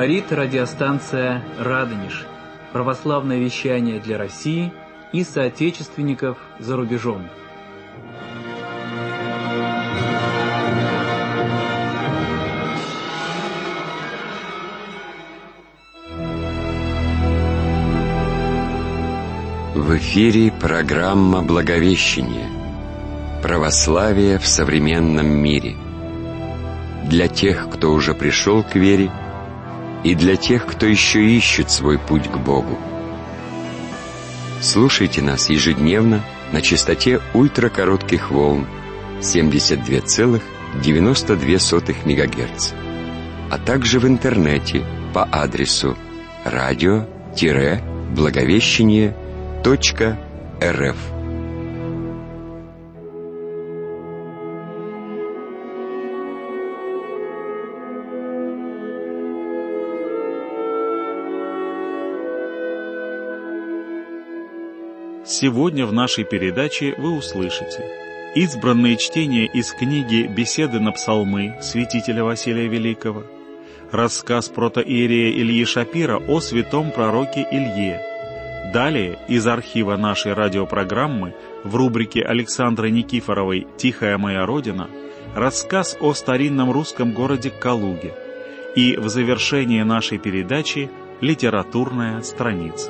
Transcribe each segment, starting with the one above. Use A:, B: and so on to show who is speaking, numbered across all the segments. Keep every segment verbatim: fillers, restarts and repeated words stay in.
A: Говорит радиостанция «Радонеж». Православное вещание для России и соотечественников за рубежом.
B: В эфире программа «Благовещение. Православие в современном мире». Для тех, кто уже пришел к вере, и для тех, кто еще ищет свой путь к Богу. Слушайте нас ежедневно на частоте ультракоротких волн семьдесят два целых девяносто две сотых мегагерца, а также в интернете по адресу радио-благовещение точка рф.
C: Сегодня в нашей передаче вы услышите избранные чтения из книги «Беседы на псалмы» святителя Василия Великого, рассказ протоиерея Ильи Шапира о святом пророке Илье. Далее из архива нашей радиопрограммы в рубрике Александры Никифоровой «Тихая моя Родина» рассказ о старинном русском городе Калуге. И в завершении нашей передачи литературная страница.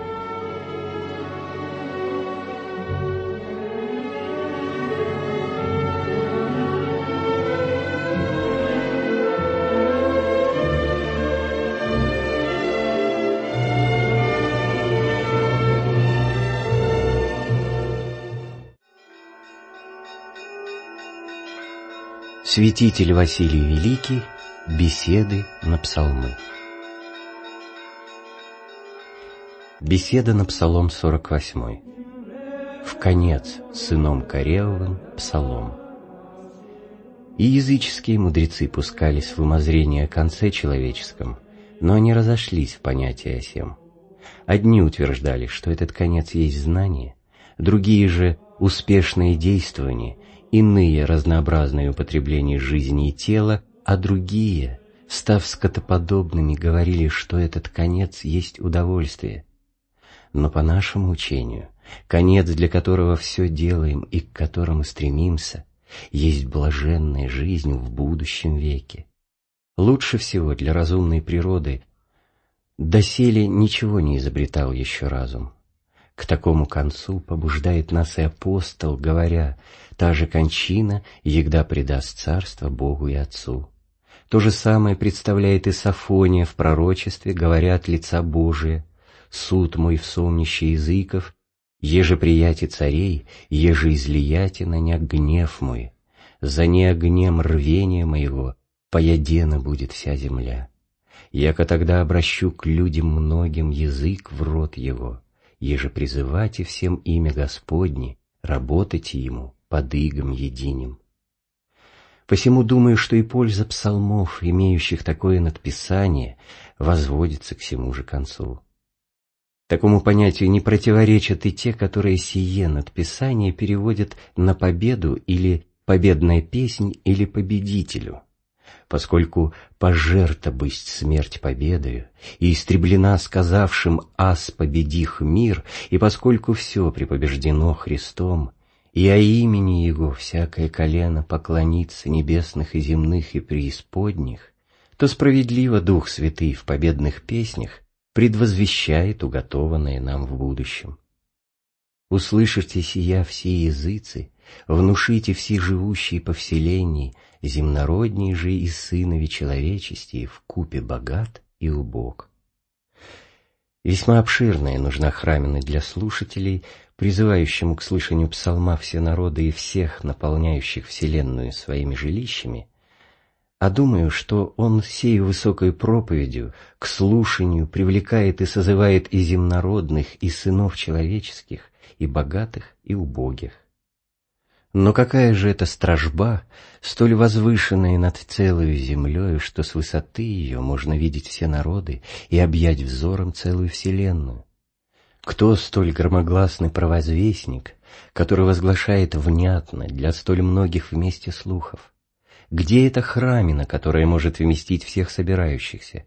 D: Святитель Василий Великий. Беседы на псалмы. Беседа на псалом сорок восьмой. В конец сыном Кореовым псалом. И языческие мудрецы пускались в умозрение о конце человеческом, но они разошлись в понятии о сем. Одни утверждали, что этот конец есть знание, другие же — успешные действования, иные — разнообразные употребления жизни и тела, а другие, став скотоподобными, говорили, что этот конец есть удовольствие. Но по нашему учению, конец, для которого все делаем и к которому стремимся, есть блаженная жизнь в будущем веке. Лучше всего для разумной природы доселе ничего не изобретал еще разум. К такому концу побуждает нас и апостол, говоря: «Та же кончина егда предаст царство Богу и Отцу». То же самое представляет и Софония в пророчестве, говоря от лица Божия: «Суд мой в сомнище языков, еже прияти царей, еже излияти на ня гнев мой, за не огнем рвения моего поядена будет вся земля. Яко тогда обращу к людям многим язык в рот его, еже призывайте всем имя Господне, работайте ему под игом единим». Посему думаю, что и польза псалмов, имеющих такое надписание, возводится к сему же концу. Такому понятию не противоречат и те, которые сие надписание переводят на победу или победная песнь или победителю, поскольку пожерта бысть смерть победою, и истреблена сказавшим «Аз победих мир», и поскольку все припобеждено Христом, и о имени Его всякое колено поклонится небесных и земных и преисподних, то справедливо Дух Святый в победных песнях предвозвещает уготованное нам в будущем. «Услышите сия все языцы, внушите все живущие по вселенной, земнородней же и сынови человечести вкупе богат и убог». Весьма обширная нужна храмина для слушателей, призывающему к слышанию псалма все народы и всех, наполняющих вселенную своими жилищами, а думаю, что он сею высокой проповедью к слушанию привлекает и созывает и земнородных, и сынов человеческих, и богатых, и убогих. Но какая же это стражба, столь возвышенная над целою землею, что с высоты ее можно видеть все народы и объять взором целую вселенную? Кто столь громогласный провозвестник, который возглашает внятно для столь многих вместе слухов? Где эта храмина, которая может вместить всех собирающихся?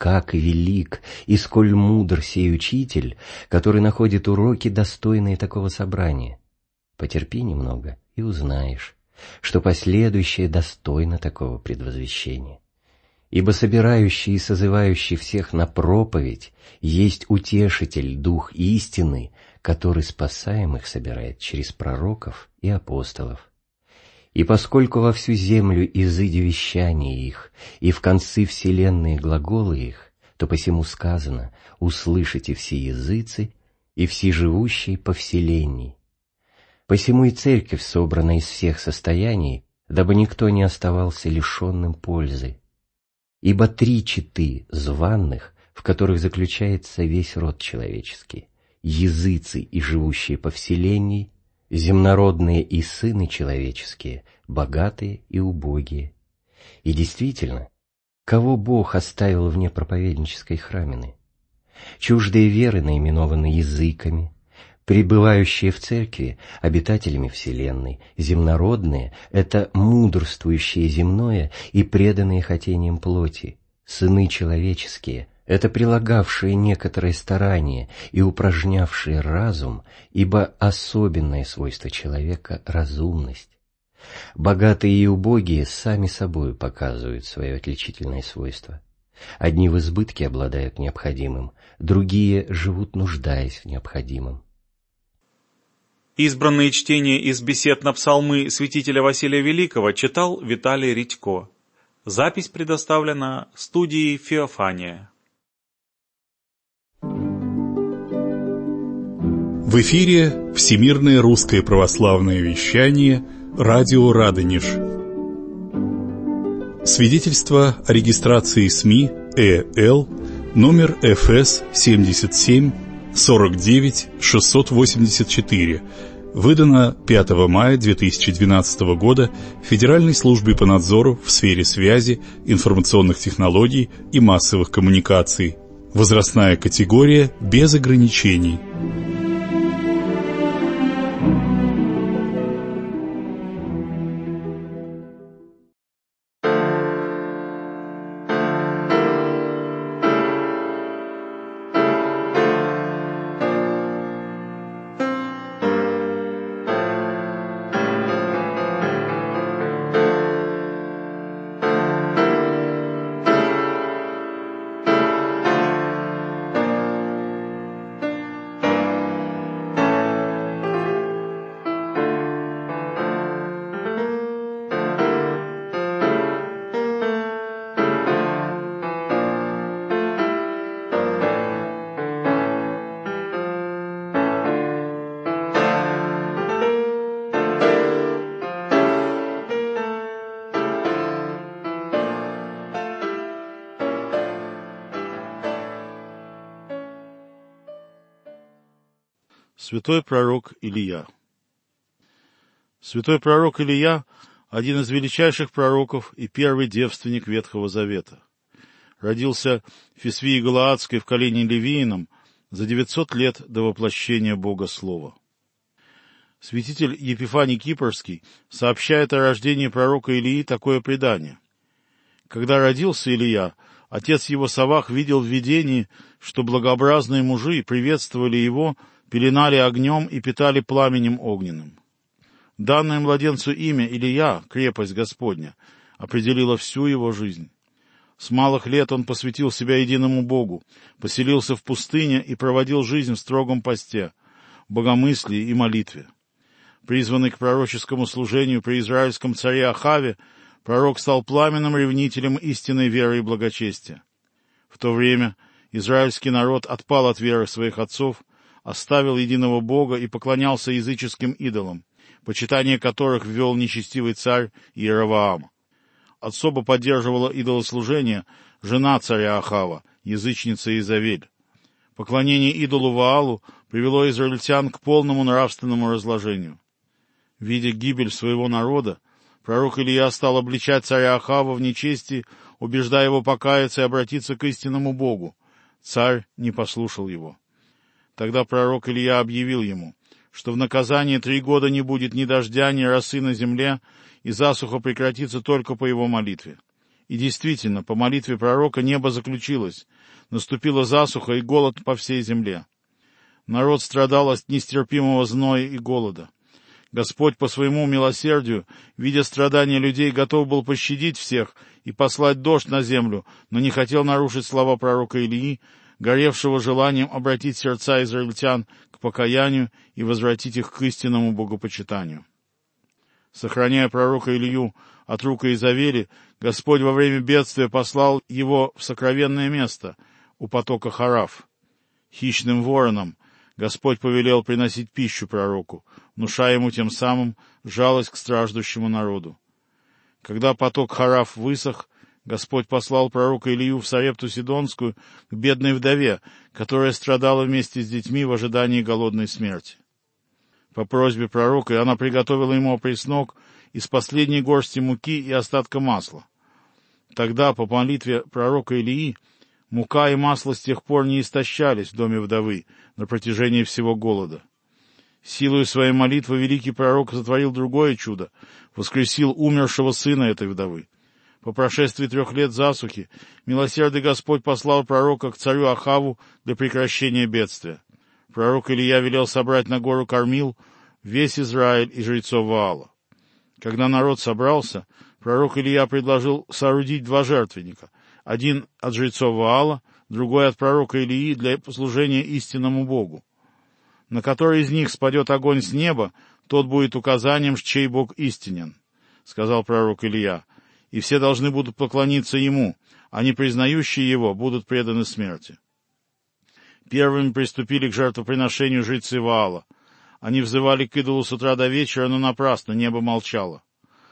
D: как велик и сколь мудр сей учитель, который находит уроки, достойные такого собрания. Потерпи немного, и узнаешь, что последующее достойно такого предвозвещения. Ибо собирающий и созывающий всех на проповедь есть утешитель, дух истины, который спасаемых собирает через пророков и апостолов. И поскольку во всю землю изыди вещания их, и в концы вселенной глаголы их, то посему сказано: услышите все языцы и все живущие по вселенной. Посему и церковь собрана из всех состояний, дабы никто не оставался лишенным пользы. Ибо три четы званных, в которых заключается весь род человеческий: языцы и живущие по вселенной, земнородные и сыны человеческие, богатые и убогие. И действительно, кого Бог оставил вне проповеднической храмины? Чуждые веры наименованы языками, пребывающие в церкви обитателями вселенной, земнородные — это мудрствующие земное и преданные хотениям плоти, сыны человеческие — это прилагавшие некоторые старания и упражнявшие разум, ибо особенное свойство человека — разумность. Богатые и убогие сами собою показывают свое отличительное свойство. Одни в избытке обладают необходимым, другие живут, нуждаясь в необходимом.
C: Избранные чтения из бесед на псалмы святителя Василия Великого читал Виталий Редько. Запись предоставлена студией «Феофания».
E: В эфире Всемирное русское православное вещание «Радио Радонеж». Свидетельство о регистрации СМИ ЭЛ номер эф эс семьдесят семь сорок девять шестьсот восемьдесят четыре, выдано пятого мая две тысячи двенадцатого года Федеральной службой по надзору в сфере связи, информационных технологий и массовых коммуникаций. Возрастная категория без ограничений.
F: Святой пророк Илия. Святой пророк Илия – один из величайших пророков и первый девственник Ветхого Завета. Родился в Фисвии Галаадской в колене Левиином за девятьсот лет до воплощения Бога Слова. Святитель Епифаний Кипрский сообщает о рождении пророка Илии такое предание. Когда родился Илия, отец его Савах видел в видении, что благообразные мужи приветствовали его, пеленали огнем и питали пламенем огненным. Данное младенцу имя Илия, крепость Господня, определило всю его жизнь. С малых лет он посвятил себя единому Богу, поселился в пустыне и проводил жизнь в строгом посте, богомыслии и молитве. Призванный к пророческому служению при израильском царе Ахаве, пророк стал пламенным ревнителем истинной веры и благочестия. В то время израильский народ отпал от веры своих отцов, оставил единого Бога и поклонялся языческим идолам, почитание которых ввел нечестивый царь Иеровоам. Особо поддерживала идолослужение жена царя Ахава, язычница Иезавель. Поклонение идолу Ваалу привело израильтян к полному нравственному разложению. Видя гибель своего народа, пророк Илия стал обличать царя Ахава в нечестии, убеждая его покаяться и обратиться к истинному Богу. Царь не послушал его. Тогда пророк Илия объявил ему, что в наказание три года не будет ни дождя, ни росы на земле, и засуха прекратится только по его молитве. И действительно, по молитве пророка небо заключилось, наступила засуха и голод по всей земле. Народ страдал от нестерпимого зноя и голода. Господь по своему милосердию, видя страдания людей, готов был пощадить всех и послать дождь на землю, но не хотел нарушить слова пророка Илии, горевшего желанием обратить сердца израильтян к покаянию и возвратить их к истинному богопочитанию. Сохраняя пророка Илью от рук Иезавели, Господь во время бедствия послал его в сокровенное место у потока Хараф. Хищным вороном Господь повелел приносить пищу пророку, внушая ему тем самым жалость к страждущему народу. Когда поток Хараф высох, Господь послал пророка Илью в Сарепту Сидонскую к бедной вдове, которая страдала вместе с детьми в ожидании голодной смерти. По просьбе пророка она приготовила ему опреснок из последней горсти муки и остатка масла. Тогда, по молитве пророка Илии, мука и масло с тех пор не истощались в доме вдовы на протяжении всего голода. Силою своей молитвы великий пророк сотворил другое чудо, воскресил умершего сына этой вдовы. По прошествии трех лет засухи милосердный Господь послал пророка к царю Ахаву для прекращения бедствия. Пророк Илия велел собрать на гору Кормил весь Израиль и жрецов Ваала. Когда народ собрался, пророк Илия предложил соорудить два жертвенника, один от жрецов Ваала, другой от пророка Илии для служения истинному Богу. На который из них спадет огонь с неба, тот будет указанием, чей Бог истинен, — сказал пророк Илия, — и все должны будут поклониться ему, а не признающие его будут преданы смерти. Первыми приступили к жертвоприношению жрецы Ваала. Они взывали к идолу с утра до вечера, но напрасно, небо молчало.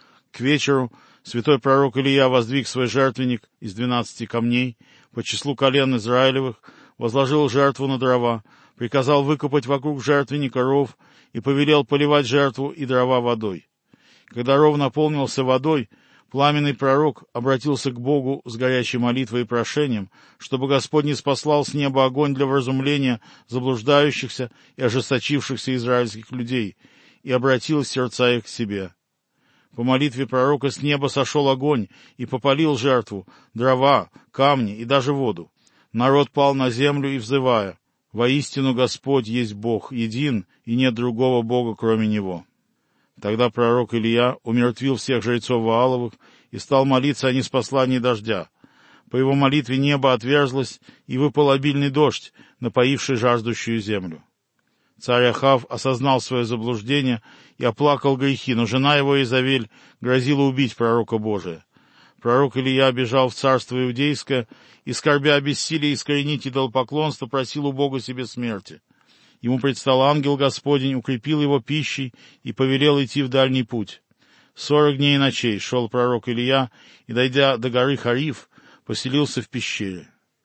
F: К вечеру святой пророк Илия воздвиг свой жертвенник из двенадцати камней, по числу колен Израилевых, возложил жертву на дрова, приказал выкопать вокруг жертвенника ров и повелел поливать жертву и дрова водой. Когда ров наполнился водой, пламенный пророк обратился к Богу с горячей молитвой и прошением, чтобы Господь ниспослал с неба огонь для вразумления заблуждающихся и ожесточившихся израильских людей, и обратил сердца их к себе. По молитве пророка с неба сошел огонь и попалил жертву, дрова, камни и даже воду. Народ пал на землю и взывая: «Воистину Господь есть Бог, един, и нет другого Бога, кроме Него». Тогда пророк Илия умертвил всех жрецов Вааловых и стал молиться о ниспослании дождя. По его молитве небо отверзлось, и выпал обильный дождь, напоивший жаждущую землю. Царь Ахав осознал свое заблуждение и оплакал грехи, но жена его Иезавель грозила убить пророка Божия. Пророк Илия бежал в царство Иудейское и, скорбя о бессилии искоренить идолопоклонство, просил у Бога себе смерти. Ему предстал ангел Господень, укрепил его пищей и повелел идти в дальний путь. Сорок дней и ночей шел пророк Илия, и, дойдя до горы Хариф, поселился в пещере.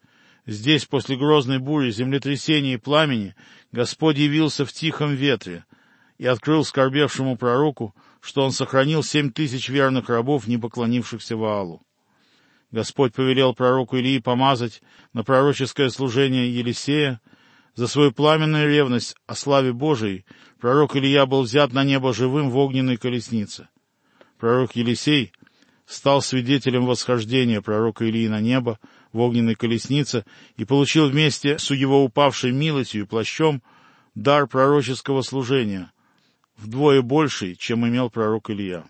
F: Здесь, после грозной бури, землетрясения и пламени, Господь явился в тихом ветре и открыл скорбевшему пророку, что он сохранил семь тысяч верных рабов, не поклонившихся Ваалу. Господь повелел пророку Илии помазать на пророческое служение Елисея. За свою пламенную ревность о славе Божией пророк Илия был взят на небо живым в огненной колеснице. Пророк Елисей стал свидетелем восхождения пророка Илии на небо в огненной колеснице и получил вместе с его упавшей милостью и плащом дар пророческого служения, вдвое больший, чем имел пророк Илия.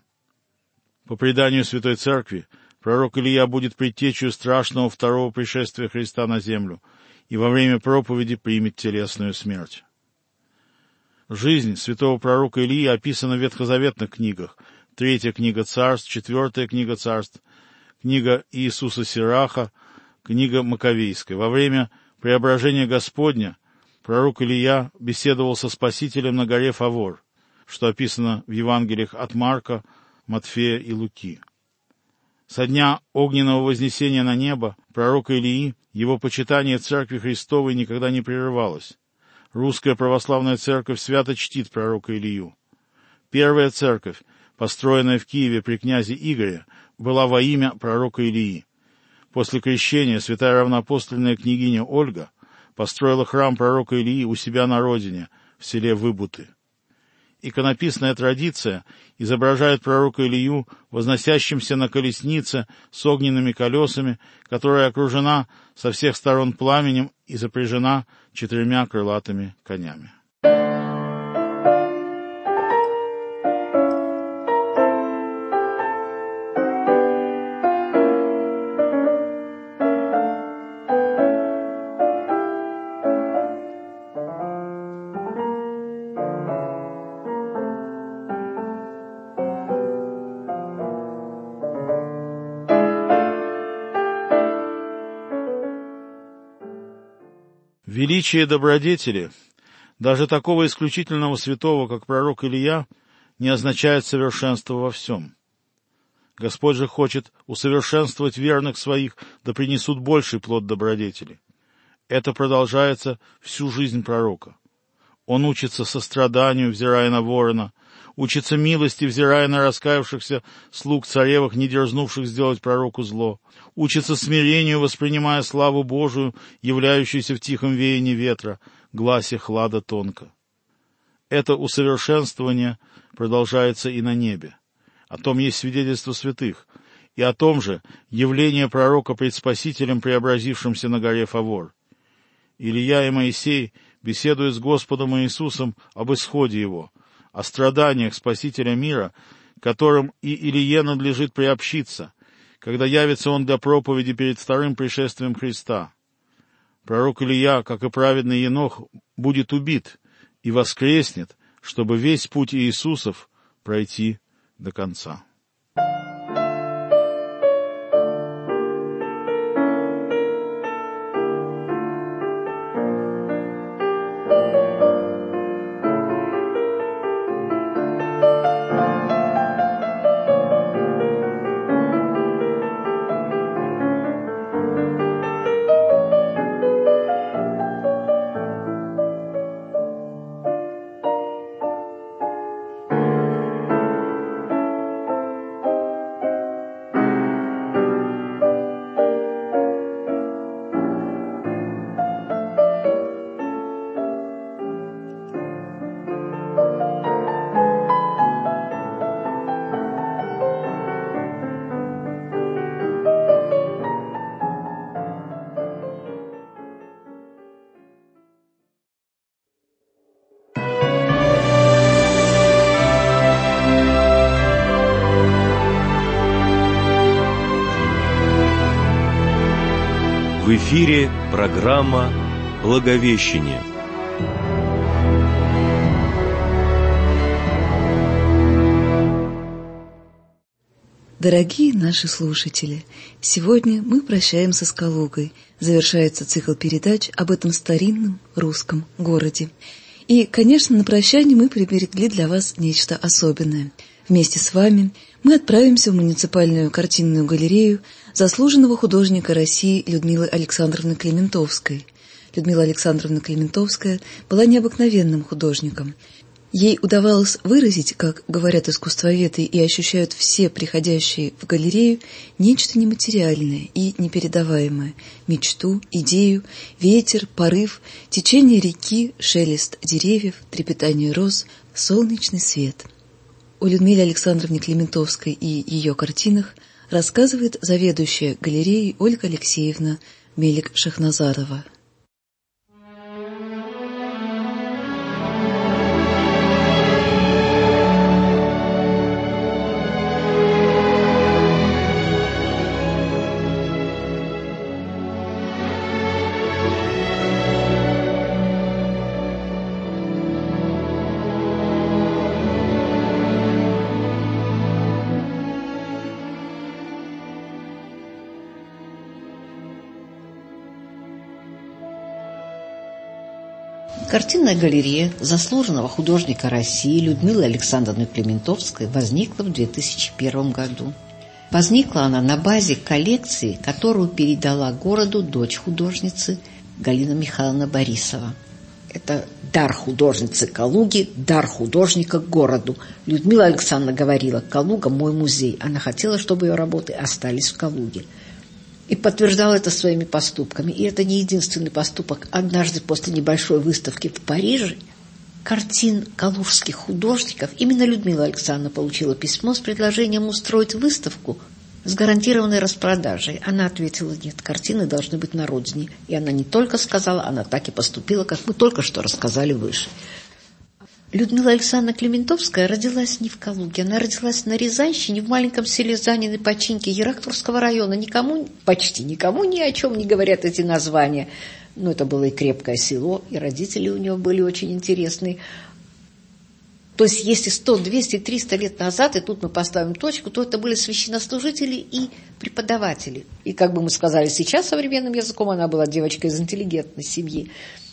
F: По преданию Святой Церкви, пророк Илия будет предтечью страшного второго пришествия Христа на землю и во время проповеди примет телесную смерть. Жизнь святого пророка Илии описана в ветхозаветных книгах: Третья книга Царств, Четвертая книга Царств, книга Иисуса Сираха, книга Маковейская. Во время преображения Господня пророк Илия беседовал со Спасителем на горе Фавор, что описано в Евангелиях от Марка, Матфея и Луки. Со дня огненного вознесения на небо пророка Илии его почитание Церкви Христовой никогда не прерывалось. Русская православная церковь свято чтит пророка Илию. Первая церковь, построенная в Киеве при князе Игоре, была во имя пророка Илии. После крещения святая равноапостольная княгиня Ольга построила храм пророка Илии у себя на родине, в селе Выбуты. иконописная традиция изображает пророка Илью, возносящимся на колеснице с огненными колесами, которая окружена со всех сторон пламенем и запряжена четырьмя крылатыми конями. Величие добродетели, даже такого исключительного святого, как пророк Илия, не означает совершенство во всем. Господь же хочет усовершенствовать верных своих, да принесут больший плод добродетели. Это продолжается всю жизнь пророка. Он учится состраданию, взирая на ворона, учится милости, взирая на раскаявшихся слуг царевых, не дерзнувших сделать пророку зло, учится смирению, воспринимая славу Божию, являющуюся в тихом веянии ветра, гласе хлада тонко. Это усовершенствование продолжается и на небе. О том есть свидетельство святых, и о том же явление пророка пред Спасителем, преобразившимся на горе Фавор. Илия и Моисей беседуют с Господом Иисусом об исходе Его, о страданиях Спасителя мира, которым и Илие надлежит приобщиться, когда явится он для проповеди перед вторым пришествием Христа. Пророк Илия, как и праведный Енох, будет убит и воскреснет, чтобы весь путь Иисусов пройти до конца.
G: В эфире программа «Благовещение».
H: Дорогие наши слушатели, сегодня мы прощаемся с Калугой. Завершается цикл передач об этом старинном русском городе. И, конечно, на прощание мы приберегли для вас нечто особенное. Вместе с вами мы отправимся в муниципальную картинную галерею заслуженного художника России Людмилы Александровны Климентовской. Людмила Александровна Климентовская была необыкновенным художником. Ей удавалось выразить, как говорят искусствоведы и ощущают все приходящие в галерею, нечто нематериальное и непередаваемое – мечту, идею, ветер, порыв, течение реки, шелест деревьев, трепетание роз, солнечный свет. О Людмиле Александровне Климентовской и ее картинах рассказывает заведующая галереей Ольга Алексеевна Мелик-Шахназарова.
I: Картинная галерея заслуженного художника России Людмилы Александровны Климентовской возникла в две тысячи первом году. Возникла она на базе коллекции, которую передала городу дочь художницы Галина Михайловна Борисова. Это дар художницы Калуги, дар художника городу. Людмила Александровна говорила: «Калуга – мой музей». Она хотела, чтобы ее работы остались в Калуге. И подтверждал это своими поступками. И это не единственный поступок. Однажды после небольшой выставки в Париже картин калужских художников, именно Людмила Александровна получила письмо с предложением устроить выставку с гарантированной распродажей. Она ответила: нет, картины должны быть на родине. И она не только сказала, она так и поступила, как мы только что рассказали выше. Людмила Александровна Климентовская родилась не в Калуге, она родилась на Рязанщине, в маленьком селе Занины Починки Ерахтурского района. Никому, почти никому ни о чем не говорят эти названия. Но это было и крепкое село, и родители у нее были очень интересные. То есть если сто, двести, триста лет назад, и тут мы поставим точку, то это были священнослужители и преподаватели. И, как бы мы сказали сейчас современным языком, она была девочкой из интеллигентной семьи.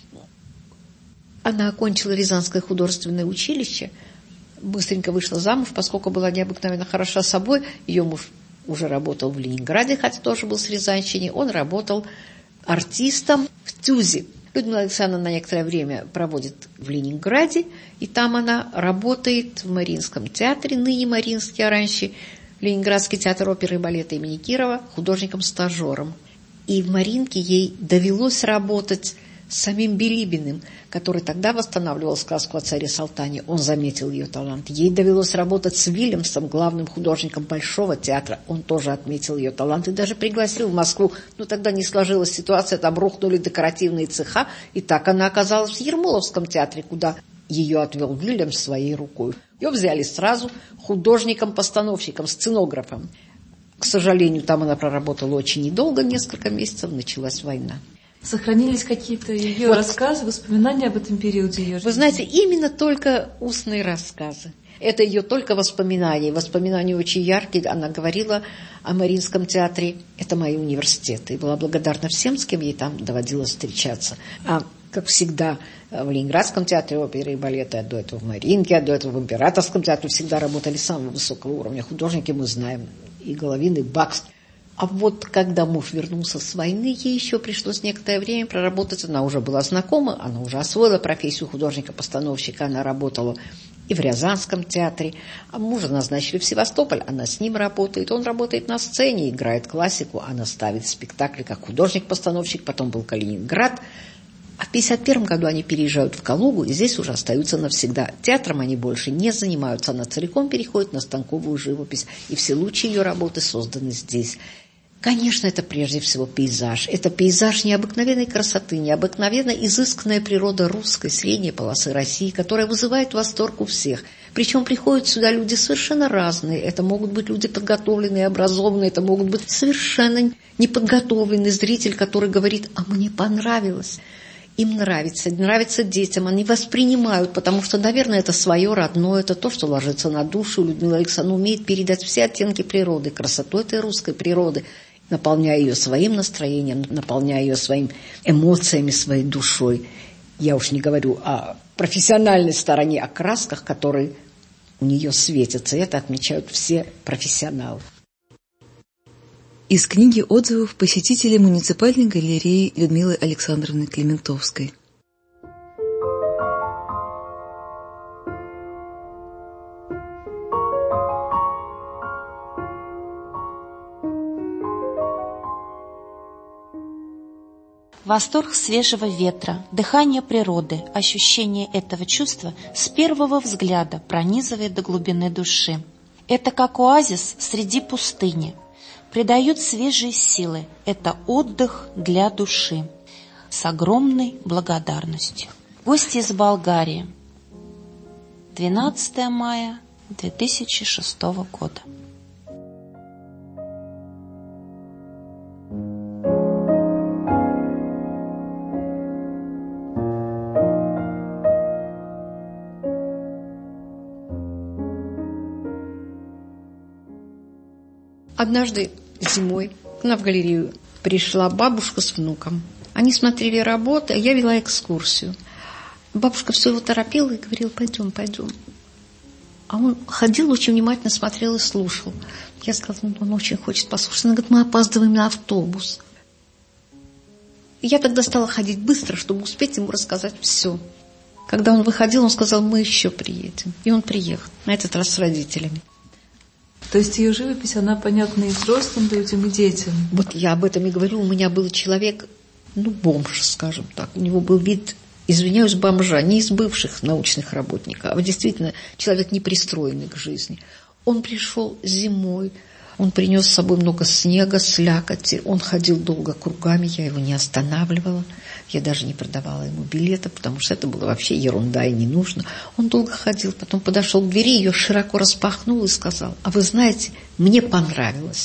I: Она окончила Рязанское художественное училище, быстренько вышла замуж, поскольку была необыкновенно хороша собой. Ее муж уже работал в Ленинграде, хотя тоже был с Рязанщины. Он работал артистом в ТЮЗе. Людмила Александровна на некоторое время проводит в Ленинграде, и там она работает в Мариинском театре, ныне Мариинский, а раньше Ленинградский театр оперы и балета имени Кирова, художником-стажером. И в Мариинке ей довелось работать с самим Билибиным, который тогда восстанавливал сказку о царе Салтане. Он заметил ее талант. Ей довелось работать с Вильямсом, главным художником Большого театра. Он тоже отметил ее талант и даже пригласил в Москву. Но тогда не сложилась ситуация, там рухнули декоративные цеха, и так она оказалась в Ермоловском театре, куда ее отвел Вильямс своей рукой. Ее взяли сразу художником-постановщиком, сценографом. К сожалению, там она проработала очень недолго, несколько месяцев, началась война.
H: Сохранились какие-то ее вот рассказы, воспоминания об этом периоде ее жизни?
I: Вы знаете, именно только устные рассказы. Это ее только воспоминания. Воспоминания очень яркие. Она говорила о Мариинском театре. Это мои университеты. И была благодарна всем, с кем ей там доводилось встречаться. А, как всегда, в Ленинградском театре оперы и балета, а до этого в Мариинке, а до этого в Императорском театре всегда работали самого высокого уровня художники. Мы знаем и Головин, и Бакс. А вот когда муж вернулся с войны, ей еще пришлось некоторое время проработать. Она уже была знакома, она уже освоила профессию художника-постановщика. Она работала и в Рязанском театре. А мужа назначили в Севастополь, она с ним работает. Он работает на сцене, играет классику. Она ставит спектакли как художник-постановщик, потом был Калининград. А в пятьдесят первом году они переезжают в Калугу и здесь уже остаются навсегда. Театром они больше не занимаются. Она целиком переходит на станковую живопись. И все лучшие ее работы созданы здесь. Конечно, это прежде всего пейзаж. Это пейзаж необыкновенной красоты, необыкновенно изысканная природа русской средней полосы России, которая вызывает восторг у всех. Причем приходят сюда люди совершенно разные. Это могут быть люди подготовленные, образованные, это могут быть совершенно неподготовленный зритель, который говорит: а мне понравилось. Им нравится, нравится детям, они воспринимают, потому что, наверное, это свое родное, это то, что ложится на душу. Людмила Александровна умеет передать все оттенки природы, красоту этой русской природы, наполняя ее своим настроением, наполняя ее своими эмоциями, своей душой. Я уж не говорю о профессиональной стороне, о красках, которые у нее светятся. Это отмечают все профессионалы.
H: Из книги отзывов посетителей муниципальной галереи Людмилы Александровны Климентовской.
J: Восторг свежего ветра, дыхание природы, ощущение этого чувства с первого взгляда пронизывает до глубины души. Это как оазис среди пустыни. Придает свежие силы. Это отдых для души. С огромной благодарностью. Гости из Болгарии. двенадцатого мая две тысячи шестого года.
I: Однажды зимой к нам в галерею пришла бабушка с внуком. Они смотрели работы, а я вела экскурсию. Бабушка все его торопила и говорила: пойдем, пойдем. А он ходил, очень внимательно смотрел и слушал. Я сказала: ну, он очень хочет послушать. Она говорит: мы опаздываем на автобус. И я тогда стала ходить быстро, чтобы успеть ему рассказать все. Когда он выходил, он сказал: мы еще приедем. И он приехал, на этот раз с родителями.
H: То есть ее живопись, она понятна и взрослым людям, и детям.
I: Вот я об этом и говорю. У меня был человек, ну, бомж, скажем так. У него был вид извиняюсь, бомжа, не из бывших научных работников, а действительно человек непристроенный к жизни. Он пришел зимой, он принес с собой много снега, слякоти, он ходил долго кругами, я его не останавливала, я даже не продавала ему билета, потому что это было вообще ерунда и не нужно. Он долго ходил, потом подошел к двери, ее широко распахнул и сказал: а вы знаете, мне понравилось.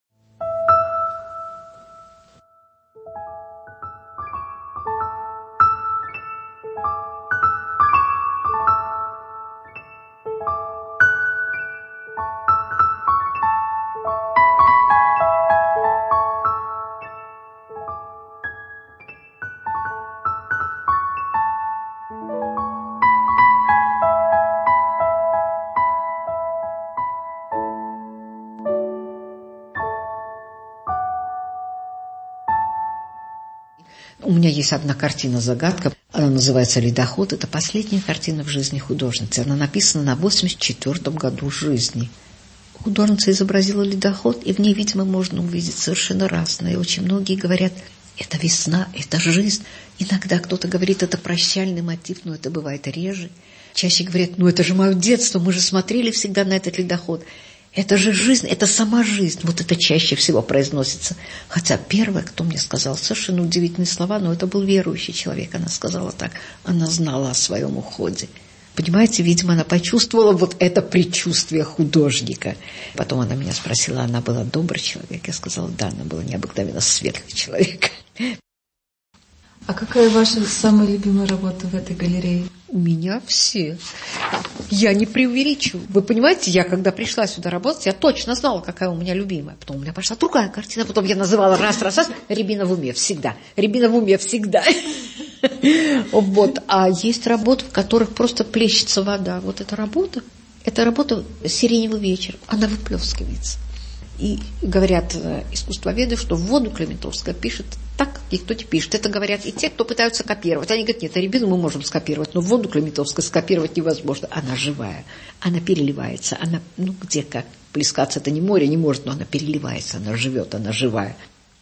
I: У меня есть одна картина-загадка, она называется «Ледоход». Это последняя картина в жизни художницы. Она написана на восемьдесят четвёртом году жизни. Художница изобразила ледоход, и в ней, видимо, можно увидеть совершенно разное. И очень многие говорят: это весна, это жизнь. Иногда кто-то говорит, это прощальный мотив, но это бывает реже. Чаще говорят: ну это же мое детство, мы же смотрели всегда на этот ледоход. Это же жизнь, это сама жизнь. Вот это чаще всего произносится. Хотя первая, кто мне сказал совершенно удивительные слова, но это был верующий человек. Она сказала так, она знала о своем уходе. Понимаете, видимо, она почувствовала вот это предчувствие художника. Потом она меня спросила, она была добрый человек? Я сказала, да, она была необыкновенно светлый человек.
H: А какая ваша самая любимая работа в этой галерее?
I: У меня все. Я не преувеличиваю. Вы понимаете, я когда пришла сюда работать, я точно знала, какая у меня любимая. Потом у меня пошла другая картина, потом я называла раз, раз, раз. Рябина в уме всегда. Рябина в уме всегда. Вот. А есть работы, в которых просто плещется вода. Вот эта работа, это работа «Сиреневый вечер». Она выплескивается. И говорят искусствоведы, что в воду Климентовская пишет так, как никто не пишет. Это говорят и те, кто пытаются копировать. Они говорят, нет, рябину мы можем скопировать, но воду Климентовскую скопировать невозможно. Она живая, она переливается, она, ну где как, плескаться это не море, не может, но она переливается, она живет, она живая.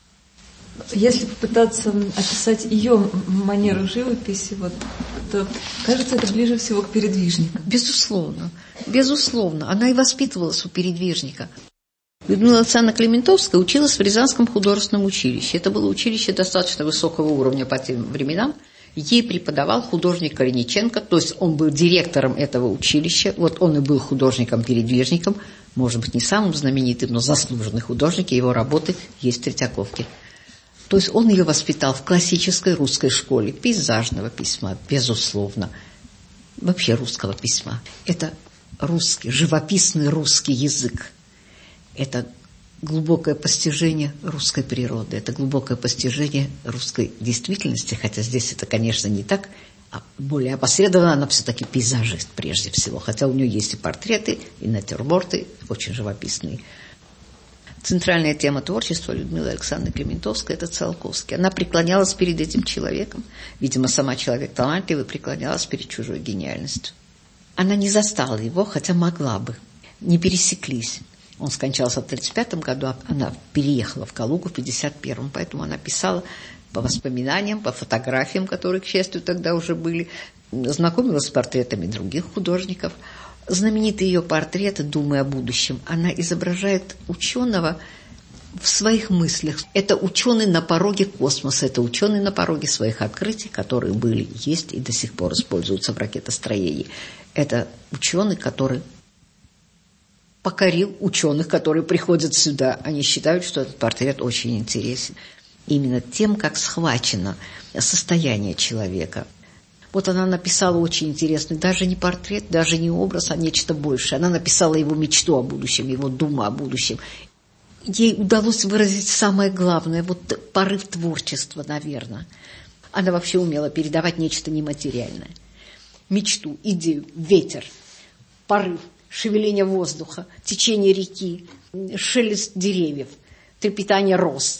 H: Если попытаться описать ее манеру живописи, вот, то, кажется, это ближе всего к передвижнику.
I: Безусловно, безусловно. Она и воспитывалась у передвижника. Людмила Александровна Климентовская училась в Рязанском художественном училище. Это было училище достаточно высокого уровня по тем временам. Ей преподавал художник Корениченко, то есть он был директором этого училища. Вот он и был художником-передвижником, может быть, не самым знаменитым, но заслуженный художник, и его работы есть в Третьяковке. То есть он ее воспитал в классической русской школе пейзажного письма, безусловно, вообще русского письма. Это русский, живописный русский язык. Это глубокое постижение русской природы, это глубокое постижение русской действительности, хотя здесь это, конечно, не так, а более опосредованно, она все-таки пейзажист прежде всего, хотя у нее есть и портреты, и натюрморты, очень живописные. Центральная тема творчества Людмилы Александровны Климентовской – это Циолковский. Она преклонялась перед этим человеком, видимо, сама человек талантливый, преклонялась перед чужой гениальностью. Она не застала его, хотя могла бы, не пересеклись. Он скончался в тридцать пятом году, а она переехала в Калугу в пятьдесят первом, поэтому она писала по воспоминаниям, по фотографиям, которые, к счастью, тогда уже были, знакомилась с портретами других художников. Знаменитый ее портрет «Думая о будущем», она изображает ученого в своих мыслях. Это ученый на пороге космоса, это ученый на пороге своих открытий, которые были, есть и до сих пор используются в ракетостроении. Это ученый, который покорил ученых, которые приходят сюда. Они считают, что этот портрет очень интересен. Именно тем, как схвачено состояние человека. Вот она написала очень интересный, даже не портрет, даже не образ, а нечто большее. Она написала его мечту о будущем, его думу о будущем. Ей удалось выразить самое главное, вот порыв творчества, наверное. Она вообще умела передавать нечто нематериальное. Мечту, идею, ветер, порыв. Шевеление воздуха, течение реки, шелест деревьев, трепетание роз,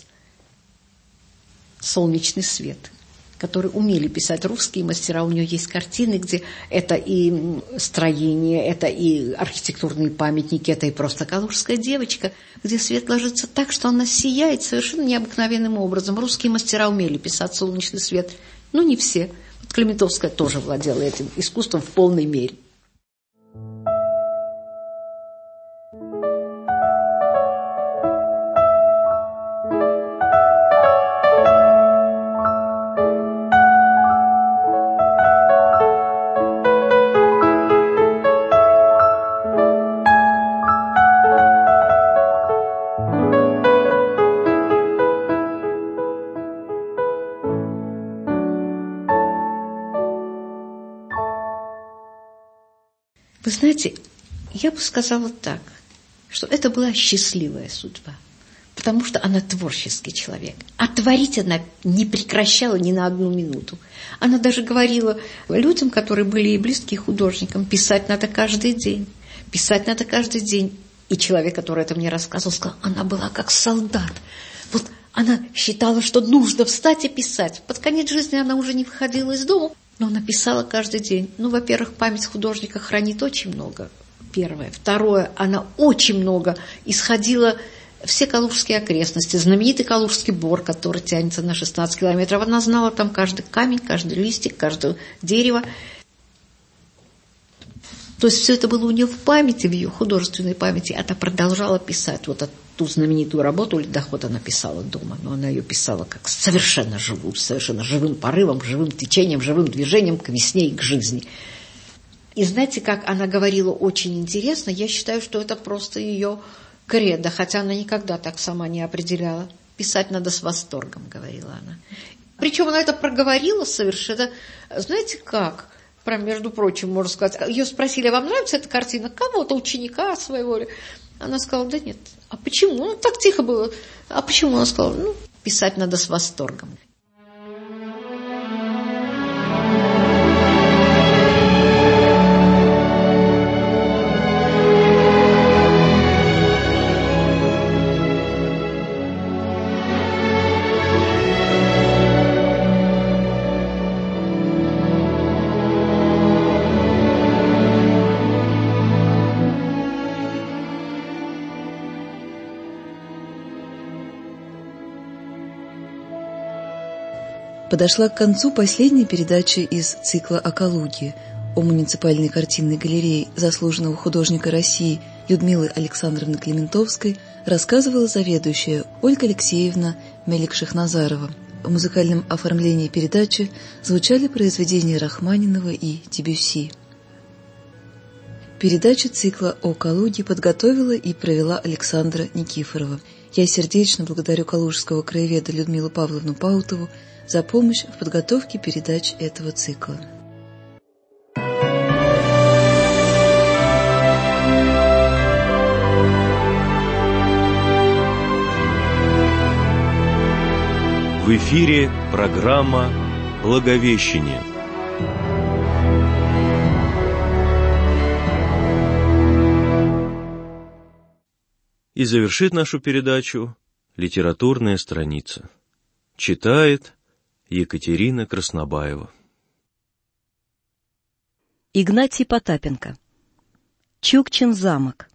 I: солнечный свет, который умели писать русские мастера. У нее есть картины, где это и строение, это и архитектурные памятники, это и просто калужская девочка, где свет ложится так, что она сияет совершенно необыкновенным образом. Русские мастера умели писать солнечный свет, но не все. Вот Климентовская тоже владела этим искусством в полной мере. Вы знаете, я бы сказала так, что это была счастливая судьба, потому что она творческий человек. А творить она не прекращала ни на одну минуту. Она даже говорила людям, которые были ей близки художникам, писать надо каждый день, писать надо каждый день. И человек, который это мне рассказывал, сказал, она была как солдат. Вот она считала, что нужно встать и писать. Под конец жизни она уже не выходила из дома, но она писала каждый день. Ну, во-первых, память художника хранит очень много. Первое. Второе, она очень много исходила все калужские окрестности. Знаменитый Калужский бор, который тянется на шестнадцать километров. Она знала там каждый камень, каждый листик, каждое дерево. То есть все это было у нее в памяти, в ее художественной памяти. Она продолжала писать. Вот ту знаменитую работу «Ледоход» она писала дома, но она ее писала как совершенно живую, совершенно живым порывом, живым течением, живым движением к весне и к жизни. И знаете, как она говорила очень интересно, я считаю, что это просто ее кредо, хотя она никогда так сама не определяла. Писать надо с восторгом, говорила она. Причем она это проговорила совершенно, знаете как, прям, между прочим, можно сказать, ее спросили, вам нравится эта картина? Кого-то, ученика своего. Она сказала, да нет. А почему? Ну, так тихо было. А почему? Она сказала, ну, писать надо с восторгом.
H: Подошла к концу последняя передача из цикла о Калуге, о муниципальной картинной галерее заслуженного художника России Людмилы Александровны Климентовской рассказывала заведующая Ольга Алексеевна Мелик-Шахназарова. В музыкальном оформлении передачи звучали произведения Рахманинова и Дебюсси. Передачу цикла о Калуге подготовила и провела Александра Никифорова. Я сердечно благодарю калужского краеведа Людмилу Павловну Паутову за помощь в подготовке передач этого цикла.
G: В эфире программа «Благовещение». И завершит нашу передачу литературная страница. Читает Екатерина Краснобаева.
K: Игнатий Потапенко. Чукчин замок.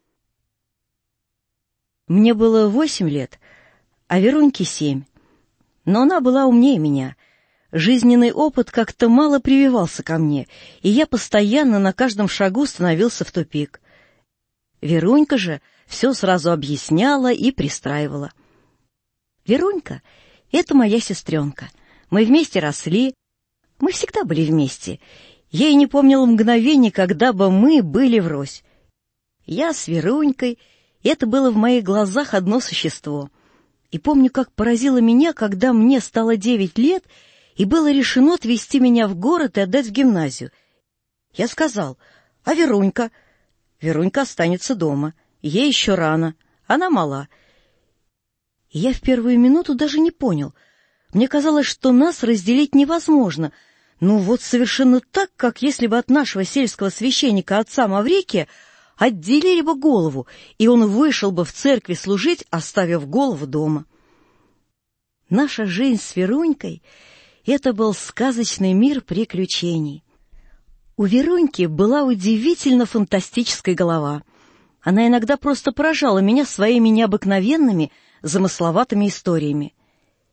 K: Мне было восемь лет, а Веруньке семь. Но она была умнее меня. Жизненный опыт как-то мало прививался ко мне, и я постоянно на каждом шагу становился в тупик. Верунька же все сразу объясняла и пристраивала. Верунька — это моя сестренка. Мы вместе росли, мы всегда были вместе. Я и не помнила мгновения, когда бы мы были врозь. Я с Верунькой, и это было в моих глазах одно существо. И помню, как поразило меня, когда мне стало девять лет, и было решено отвезти меня в город и отдать в гимназию. Я сказал, а Верунька? Верунька останется дома, ей еще рано, она мала. И я в первую минуту даже не понял. Мне казалось, что нас разделить невозможно. Ну вот совершенно так, как если бы от нашего сельского священника отца Маврикия отделили бы голову, и он вышел бы в церкви служить, оставив голову дома. Наша жизнь с Верунькой — это был сказочный мир приключений. У Веруньки была удивительно фантастическая голова. Она иногда просто поражала меня своими необыкновенными, замысловатыми историями.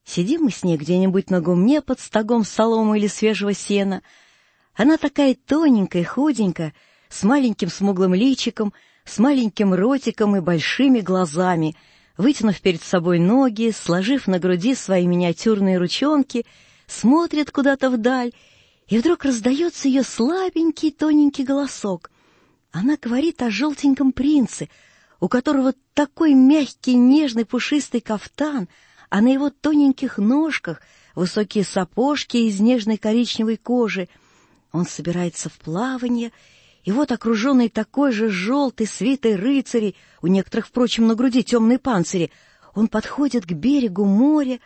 K: Сидим мы с ней где-нибудь на гумне под стогом соломы или свежего сена. Она такая тоненькая, худенькая, с маленьким смуглым личиком, с маленьким ротиком и большими глазами, вытянув перед собой ноги, сложив на груди свои миниатюрные ручонки, смотрит куда-то вдаль, и вдруг раздается ее слабенький тоненький голосок. Она говорит о желтеньком принце, у которого такой мягкий, нежный, пушистый кафтан, а на его тоненьких ножках высокие сапожки из нежной коричневой кожи. Он собирается в плавание, и вот, окруженный такой же желтой свитой рыцарей, у некоторых, впрочем, на груди темные панцири, он подходит к берегу моря.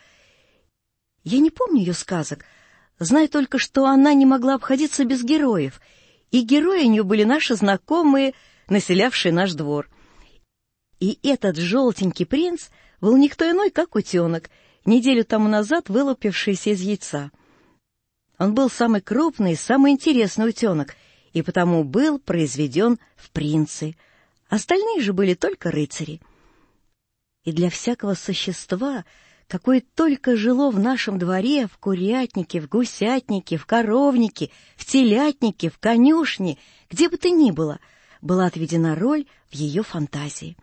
K: Я не помню ее сказок, знаю только, что она не могла обходиться без героев, и герои у нее были наши знакомые, населявшие наш двор. И этот желтенький принц был никто иной, как утенок, неделю тому назад вылупившийся из яйца. Он был самый крупный, самый интересный утенок, и потому был произведен в принцы. Остальные же были только рыцари. И для всякого существа, какое только жило в нашем дворе, в курятнике, в гусятнике, в коровнике, в телятнике, в конюшне, где бы то ни было, была отведена роль в ее фантазии.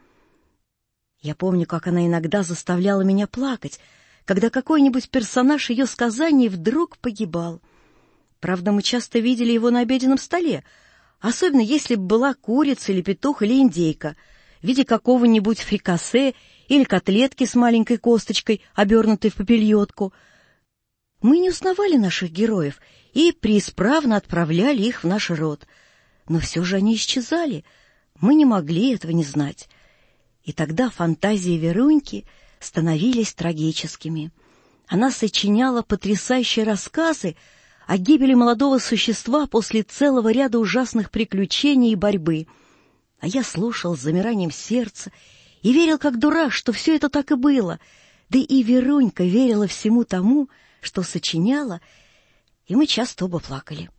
K: Я помню, как она иногда заставляла меня плакать, когда какой-нибудь персонаж ее сказаний вдруг погибал. Правда, мы часто видели его на обеденном столе, особенно если была курица или петух или индейка, в виде какого-нибудь фрикасе или котлетки с маленькой косточкой, обернутой в попельотку. Мы не узнавали наших героев и преисправно отправляли их в наш род. Но все же они исчезали, мы не могли этого не знать. И тогда фантазии Веруньки становились трагическими. Она сочиняла потрясающие рассказы о гибели молодого существа после целого ряда ужасных приключений и борьбы. А я слушал с замиранием сердца и верил как дурак, что все это так и было. Да и Верунька верила всему тому, что сочиняла, и мы часто оба плакали.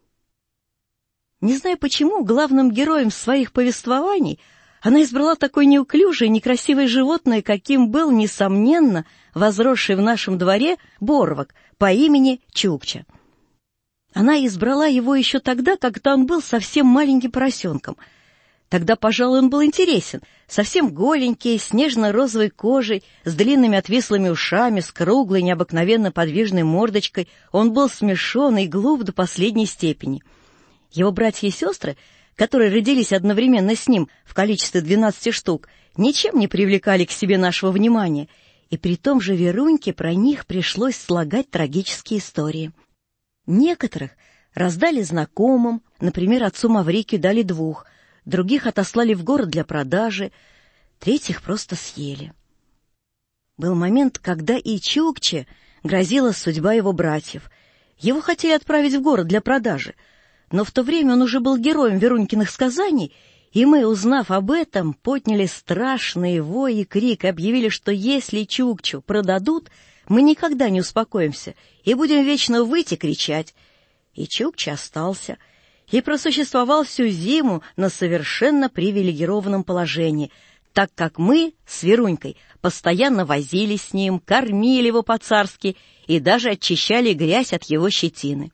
K: Не знаю почему, главным героем своих повествований она избрала такое неуклюжее, некрасивое животное, каким был, несомненно, возросший в нашем дворе Боровок по имени Чукча. Она избрала его еще тогда, когда он был совсем маленьким поросенком. Тогда, пожалуй, он был интересен, совсем голенький, с нежно-розовой кожей, с длинными отвислыми ушами, с круглой, необыкновенно подвижной мордочкой. Он был смешон и глуп до последней степени. Его братья и сестры, которые родились одновременно с ним в количестве двенадцати штук, ничем не привлекали к себе нашего внимания, и при том же Веруньке про них пришлось слагать трагические истории. Некоторых раздали знакомым, например, отцу Маврикию дали двух, других отослали в город для продажи, третьих просто съели. Был момент, когда и Чукче грозила судьба его братьев. Его хотели отправить в город для продажи, но в то время он уже был героем Верунькиных сказаний, и мы, узнав об этом, подняли страшный вой и крик и объявили, что если Чукчу продадут, мы никогда не успокоимся и будем вечно выть и кричать. И Чукча остался, и просуществовал всю зиму на совершенно привилегированном положении, так как мы с Верунькой постоянно возились с ним, кормили его по-царски и даже очищали грязь от его щетины.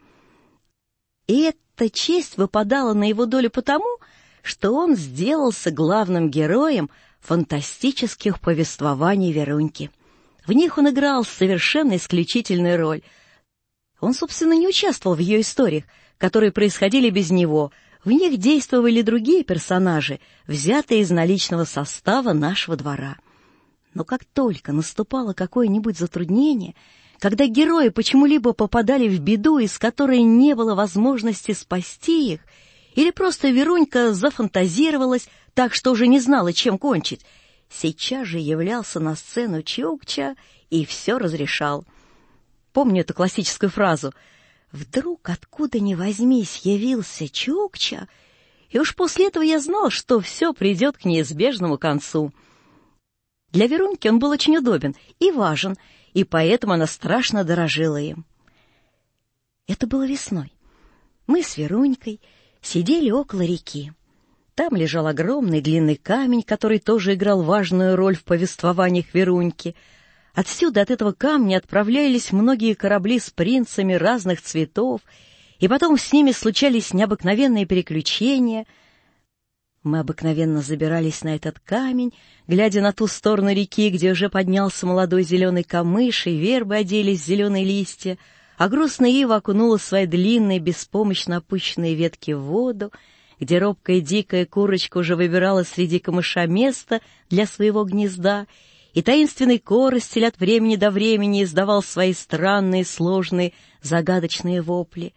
K: И эта честь выпадала на его долю потому, что он сделался главным героем фантастических повествований Веруньки. В них он играл совершенно исключительную роль. Он, собственно, не участвовал в ее историях, которые происходили без него. В них действовали другие персонажи, взятые из наличного состава нашего двора. Но как только наступало какое-нибудь затруднение, когда герои почему-либо попадали в беду, из которой не было возможности спасти их, или просто Верунька зафантазировалась так, что уже не знала, чем кончить, сейчас же являлся на сцену Чукча и все разрешал. Помню эту классическую фразу: «Вдруг, откуда ни возьмись, явился Чукча», и уж после этого я знал, что все придет к неизбежному концу. Для Веруньки он был очень удобен и важен, и поэтому она страшно дорожила им. Это было весной. Мы с Верунькой сидели около реки. Там лежал огромный длинный камень, который тоже играл важную роль в повествованиях Веруньки, Отсюда, от этого камня, отправлялись многие корабли с принцами разных цветов, и потом с ними случались необыкновенные приключения. Мы обыкновенно забирались на этот камень, глядя на ту сторону реки, где уже поднялся молодой зеленый камыш, и вербы оделись в зеленые листья, а грустная ива окунула свои длинные, беспомощно опущенные ветки в воду, где робкая дикая курочка уже выбирала среди камыша место для своего гнезда, и таинственный коростель от времени до времени издавал свои странные, сложные, загадочные вопли.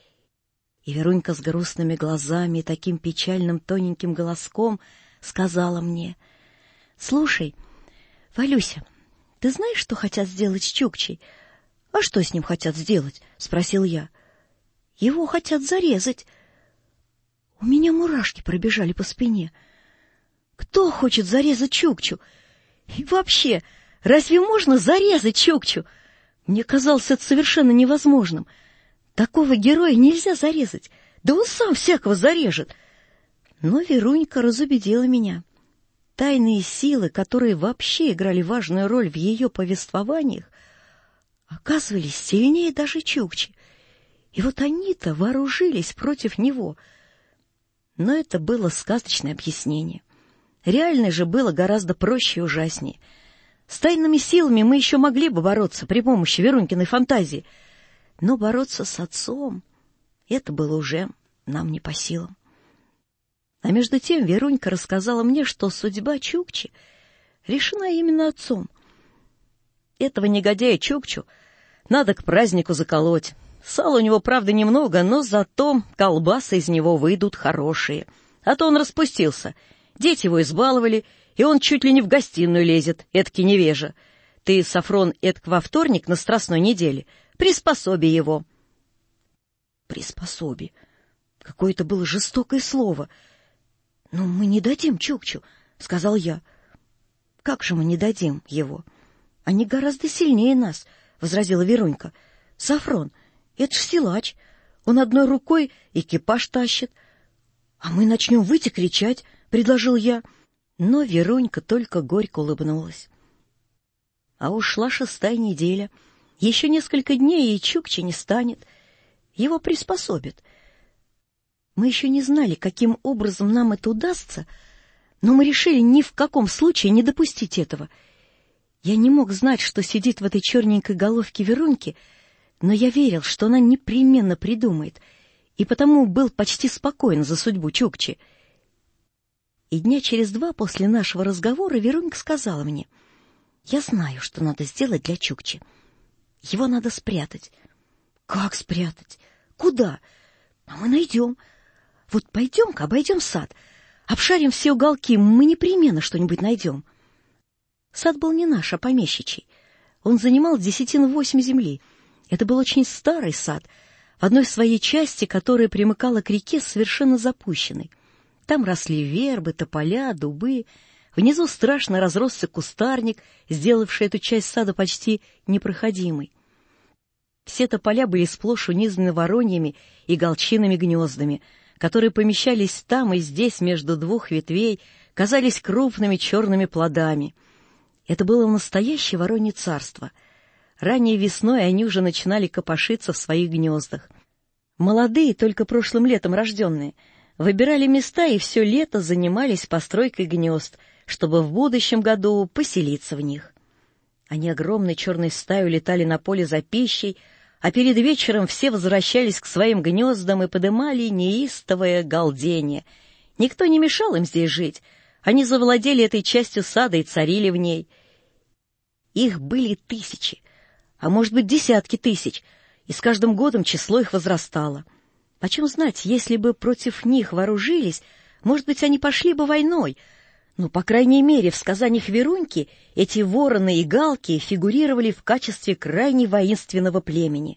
K: И Верунька с грустными глазами и таким печальным тоненьким голоском сказала мне: «Слушай, Валюся, ты знаешь, что хотят сделать с Чукчей?» «А что с ним хотят сделать?» — спросил я. «Его хотят зарезать». У меня мурашки пробежали по спине. Кто хочет зарезать Чукчу? И вообще, разве можно зарезать Чукчу? Мне казалось это совершенно невозможным. Такого героя нельзя зарезать, да он сам всякого зарежет. Но Верунька разубедила меня. Тайные силы, которые вообще играли важную роль в ее повествованиях, оказывались сильнее даже Чукчи. И вот они-то вооружились против него. Но это было сказочное объяснение. Реальное же было гораздо проще и ужаснее. С тайными силами мы еще могли бы бороться при помощи Верунькиной фантазии, но бороться с отцом — это было уже нам не по силам. А между тем Верунька рассказала мне, что судьба Чукчи решена именно отцом. Этого негодяя Чукчу надо к празднику заколоть. Сала у него, правда, немного, но зато колбасы из него выйдут хорошие. А то он распустился. Дети его избаловали, и он чуть ли не в гостиную лезет, эдакий невежа. Ты, Сафрон, эдак во вторник на Страстной неделе. Приспособи его. Приспособи. Какое-то было жестокое слово. «Но мы не дадим Чукчу», — сказал я. «Как же мы не дадим его? Они гораздо сильнее нас», — возразила Верунька. «Сафрон, это ж силач. Он одной рукой экипаж тащит. А мы начнем выйти кричать», — предложил я. Но Верунька только горько улыбнулась. А уж шла шестая неделя. Еще несколько дней, и Чукчи не станет. Его приспособят. Мы еще не знали, каким образом нам это удастся, но мы решили ни в каком случае не допустить этого. Я не мог знать, что сидит в этой черненькой головке Веруньки, но я верил, что она непременно придумает, и потому был почти спокоен за судьбу Чукчи. И дня через два после нашего разговора Верунька сказала мне: «Я знаю, что надо сделать для Чукчи. Его надо спрятать». «Как спрятать? Куда?» «А мы найдем. Вот пойдем-ка, обойдем сад, обшарим все уголки, мы непременно что-нибудь найдем». Сад был не наш, а помещичий. Он занимал десятин восемь земли. Это был очень старый сад, в одной своей части, которая примыкала к реке, совершенно запущенной. Там росли вербы, тополя, дубы. Внизу страшно разросся кустарник, сделавший эту часть сада почти непроходимой. Все тополя были сплошь унизаны вороньями и голчиными гнездами, которые помещались там и здесь между двух ветвей, казались крупными черными плодами. Это было настоящее воронье царство. Ранней весной они уже начинали копошиться в своих гнездах. Молодые, только прошлым летом рожденные, выбирали места и все лето занимались постройкой гнезд, чтобы в будущем году поселиться в них. Они огромной черной стаей летали на поле за пищей, а перед вечером все возвращались к своим гнездам и подымали неистовое галдение. Никто не мешал им здесь жить. Они завладели этой частью сада и царили в ней. Их были тысячи, а может быть десятки тысяч, и с каждым годом число их возрастало. Почем знать, если бы против них вооружились, может быть, они пошли бы войной. Но, по крайней мере, в сказаниях Веруньки эти вороны и галки фигурировали в качестве крайне воинственного племени.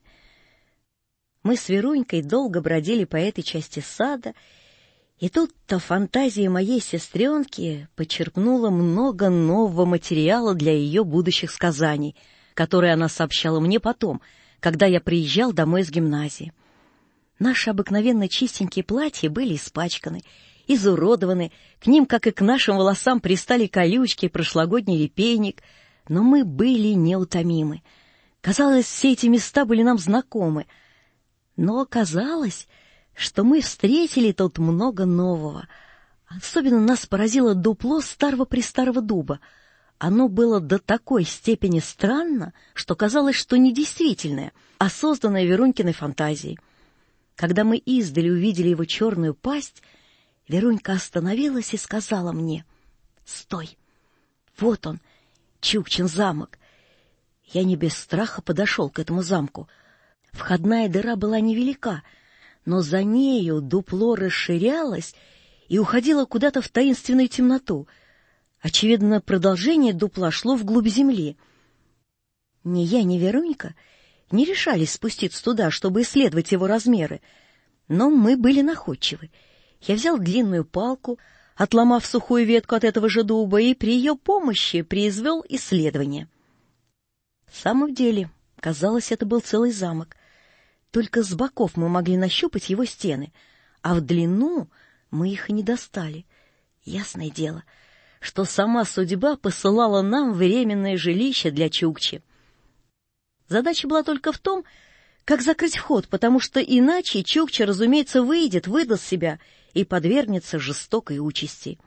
K: Мы с Верунькой долго бродили по этой части сада, и тут-то фантазия моей сестренки почерпнула много нового материала для ее будущих сказаний, которые она сообщала мне потом, когда я приезжал домой из гимназии. Наши обыкновенно чистенькие платья были испачканы, изуродованы, к ним, как и к нашим волосам, пристали колючки и прошлогодний репейник, Но мы были неутомимы. Казалось, все эти места были нам знакомы. Но оказалось, что мы встретили тут много нового. Особенно нас поразило дупло старого-престарого дуба. Оно было до такой степени странно, что казалось, что не действительное, а созданное Верунькиной фантазией. Когда мы издали увидели его черную пасть, Верунька остановилась и сказала мне: «Стой! Вот он, Чукчин замок!» Я не без страха подошел к этому замку. Входная дыра была невелика, но за нею дупло расширялось и уходило куда-то в таинственную темноту. Очевидно, продолжение дупла шло вглубь земли. Ни я, ни Верунька не решались спуститься туда, чтобы исследовать его размеры, но мы были находчивы. Я взял длинную палку, отломав сухую ветку от этого же дуба, и при ее помощи произвел исследование. В самом деле, казалось, это был целый замок. Только с боков мы могли нащупать его стены, а в длину мы их и не достали. Ясное дело, что сама судьба посылала нам временное жилище для Чукчи. Задача была только в том, как закрыть вход, потому что иначе Чукча, разумеется, выйдет, выдаст себя и подвергнется жестокой участи.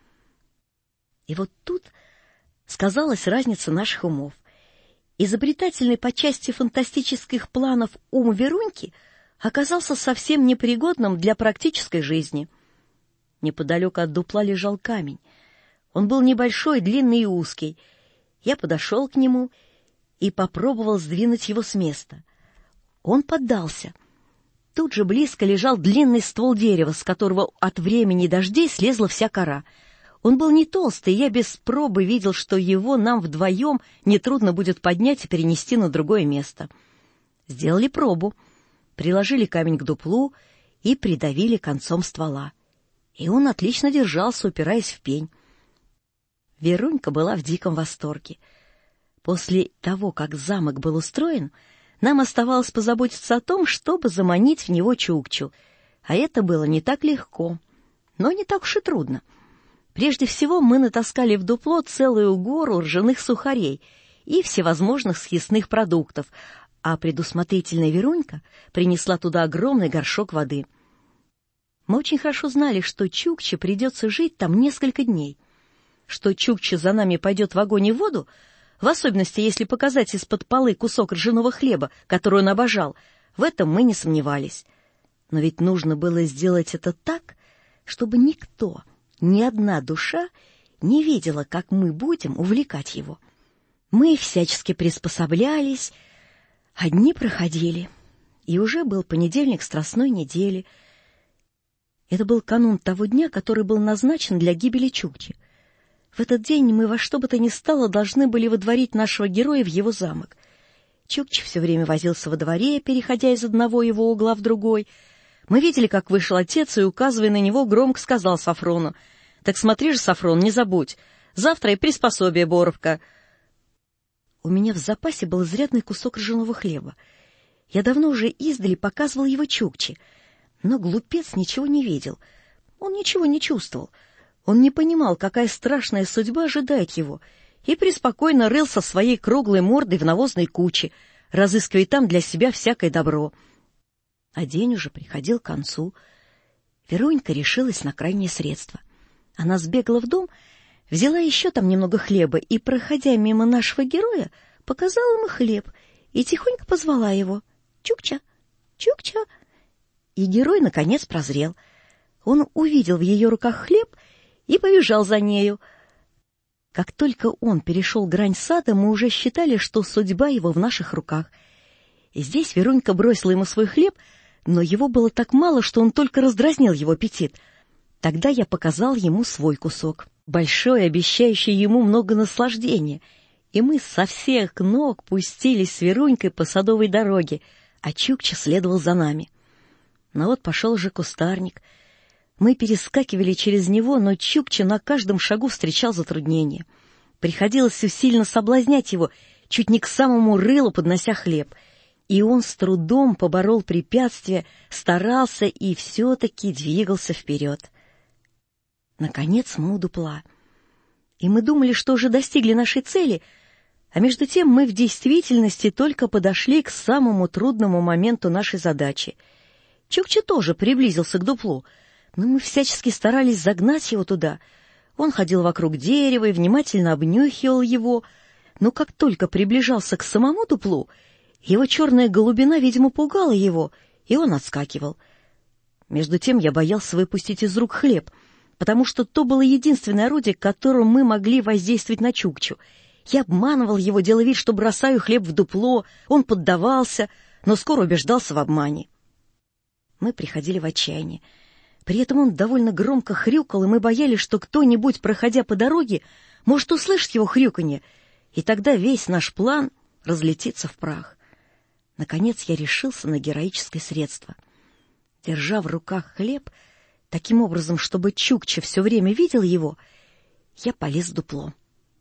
K: И вот тут сказалась разница наших умов. Изобретательный по части фантастических планов ум Веруньки оказался совсем непригодным для практической жизни. Неподалеку от дупла лежал камень. Он был небольшой, длинный и узкий. Я подошел к нему и попробовал сдвинуть его с места. Он поддался. Тут же близко лежал длинный ствол дерева, с которого от времени дождей слезла вся кора. Он был не толстый, и я без пробы видел, что его нам вдвоем нетрудно будет поднять и перенести на другое место. Сделали пробу, приложили камень к дуплу и придавили концом ствола. И он отлично держался, упираясь в пень. Верунька была в диком восторге. После того, как замок был устроен, нам оставалось позаботиться о том, чтобы заманить в него Чукчу. А это было не так легко, но не так уж и трудно. Прежде всего мы натаскали в дупло целую гору ржаных сухарей и всевозможных съестных продуктов, а предусмотрительная Верунька принесла туда огромный горшок воды. Мы очень хорошо знали, что Чукче придется жить там несколько дней. Что Чукча за нами пойдет в огонь и воду, в особенности, если показать из-под полы кусок ржаного хлеба, который он обожал, в этом мы не сомневались. Но ведь нужно было сделать это так, чтобы никто, ни одна душа не видела, как мы будем увлекать его. Мы всячески приспособлялись, а дни проходили, и уже был понедельник Страстной недели. Это был канун того дня, который был назначен для гибели Чукчи. В этот день мы во что бы то ни стало должны были выдворить нашего героя в его замок. Чукча все время возился во дворе, переходя из одного его угла в другой. Мы видели, как вышел отец, и, указывая на него, громко сказал Сафрону: «Так смотри же, Сафрон, не забудь. Завтра и приспособие Боровка». У меня в запасе был изрядный кусок ржаного хлеба. Я давно уже издали показывал его Чукче, но глупец ничего не видел. Он ничего не чувствовал. Он не понимал, какая страшная судьба ожидает его, и преспокойно рылся своей круглой мордой в навозной куче, разыскивая там для себя всякое добро. А день уже приходил к концу. Верунька решилась на крайнее средство. Она сбегала в дом, взяла еще там немного хлеба и, проходя мимо нашего героя, показала ему хлеб и тихонько позвала его: «Чукча! Чукча!» И герой, наконец, прозрел. Он увидел в ее руках хлеб и побежал за нею. Как только он перешел грань сада, мы уже считали, что судьба его в наших руках. И здесь Верунька бросила ему свой хлеб, но его было так мало, что он только раздразнил его аппетит. Тогда я показал ему свой кусок, большой, обещающий ему много наслаждения, и мы со всех ног пустились с Верунькой по садовой дороге, а Чукча следовал за нами. Но вот пошел уже кустарник. Мы перескакивали через него, но Чукча на каждом шагу встречал затруднения. Приходилось усиленно соблазнять его, чуть не к самому рылу поднося хлеб. И он с трудом поборол препятствия, старался и все-таки двигался вперед. Наконец мы у дупла. И мы думали, что уже достигли нашей цели, А между тем мы в действительности только подошли к самому трудному моменту нашей задачи. Чукча тоже приблизился к дуплу, но мы всячески старались загнать его туда. Он ходил вокруг дерева и внимательно обнюхивал его, но как только приближался к самому дуплу, его черная голубина, видимо, пугала его, и он отскакивал. Между тем я боялся выпустить из рук хлеб, потому что то было единственное орудие, которым мы могли воздействовать на Чукчу. Я обманывал его, делая вид, что бросаю хлеб в дупло, он поддавался, но скоро убеждался в обмане. Мы приходили в отчаяние. При этом он довольно громко хрюкал, и мы боялись, что кто-нибудь, проходя по дороге, может услышать его хрюканье, и тогда весь наш план разлетится в прах. Наконец я решился на героическое средство. Держа в руках хлеб, таким образом, чтобы Чукча все время видел его, я полез в дупло.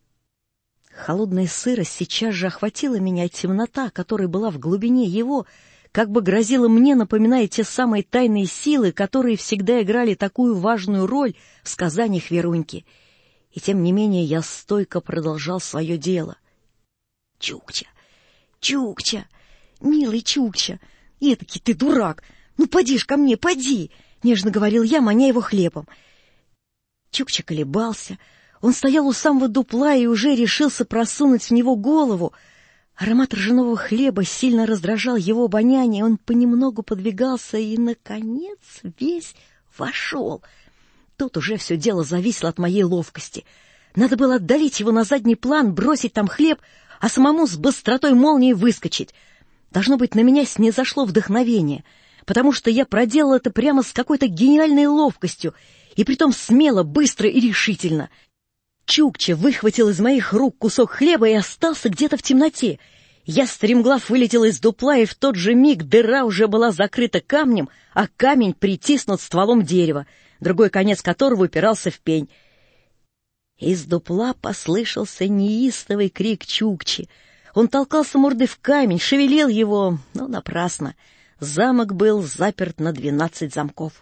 K: Холодная сырость сейчас же охватила меня, а темнота, которая была в глубине его, как бы грозила мне, напоминая те самые тайные силы, которые всегда играли такую важную роль в сказаниях Веруньки. И тем не менее я стойко продолжал свое дело. «Чукча! Чукча! Милый Чукча! Этакий ты дурак! Ну, поди ж ко мне, поди!» — нежно говорил я, маня его хлебом. Чукча колебался. Он стоял у самого дупла и уже решился просунуть в него голову. Аромат ржаного хлеба сильно раздражал его обоняние, он понемногу подвигался и, наконец, весь вошел. Тут уже все дело зависело от моей ловкости. Надо было отдалить его на задний план, бросить там хлеб, а самому с быстротой молнии выскочить. Должно быть, на меня снизошло вдохновение, потому что я проделал это прямо с какой-то гениальной ловкостью, и притом смело, быстро и решительно. Чукча выхватил из моих рук кусок хлеба и остался где-то в темноте. Я стремглав вылетел из дупла, и в тот же миг дыра уже была закрыта камнем, а камень притиснут стволом дерева, другой конец которого упирался в пень. Из дупла послышался неистовый крик Чукчи. Он толкался мордой в камень, шевелил его, но напрасно. Замок был заперт на двенадцать замков.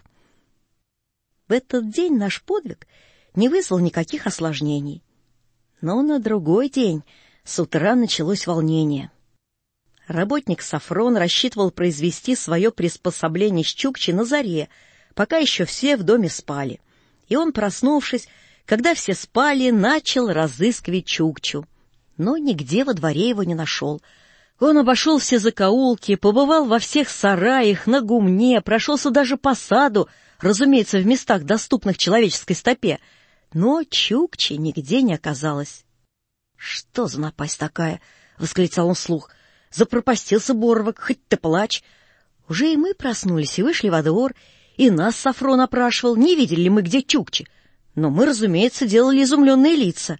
K: В этот день наш подвиг не вызвал никаких осложнений. Но на другой день с утра началось волнение. Работник Сафрон рассчитывал произвести свое приспособление с Чукчей на заре, пока еще все в доме спали. И он, проснувшись, когда все спали, начал разыскивать Чукчу. Но нигде во дворе его не нашел. Он обошел все закоулки, побывал во всех сараях, на гумне, прошелся даже по саду, разумеется, в местах, доступных человеческой стопе. Но Чукчи нигде не оказалось. — Что за напасть такая? — восклицал он вслух. — Запропастился Боровок, хоть ты плачь. Уже и мы проснулись и вышли во двор, и нас Сафрон опрашивал, не видели ли мы где Чукчи. Но мы, разумеется, делали изумленные лица.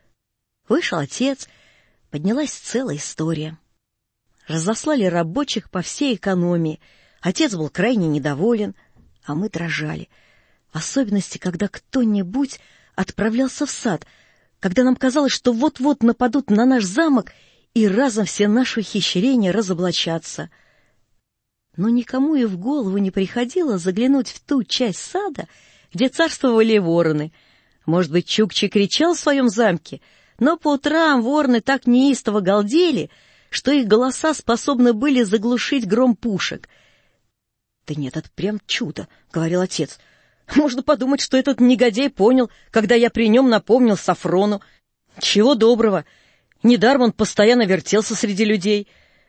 K: Вышел отец, поднялась целая история. Разослали рабочих по всей экономии. Отец был крайне недоволен, а мы дрожали. В особенности, когда кто-нибудь отправлялся в сад, когда нам казалось, что вот-вот нападут на наш замок, и разом все наши ухищрения разоблачатся. Но никому и в голову не приходило заглянуть в ту часть сада, где царствовали вороны. Может быть, Чукча кричал в своем замке, но по утрам вороны так неистово галдели, что их голоса способны были заглушить гром пушек. — Да нет, это прям чудо, — говорил отец. — Можно подумать, что этот негодяй понял, когда я при нем напомнил Сафрону. Чего доброго, недаром он постоянно вертелся среди людей.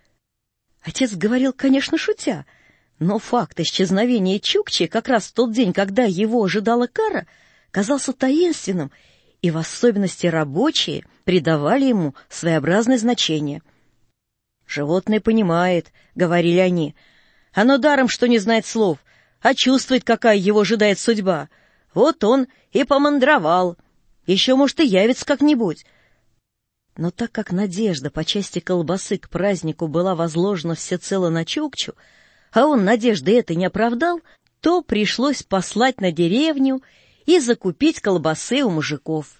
K: Отец говорил, конечно, шутя, но факт исчезновения Чукчи как раз в тот день, когда его ожидала кара, казался таинственным, и в особенности рабочие придавали ему своеобразное значение. «Животное понимает», — говорили они, — «оно даром, что не знает слов, а чувствует, какая его ожидает судьба. Вот он и помандровал. Еще, может, и явится как-нибудь». Но так как надежда по части колбасы к празднику была возложена всецело на Чукчу, а он надежды этой не оправдал, то пришлось послать на деревню и закупить колбасы у мужиков.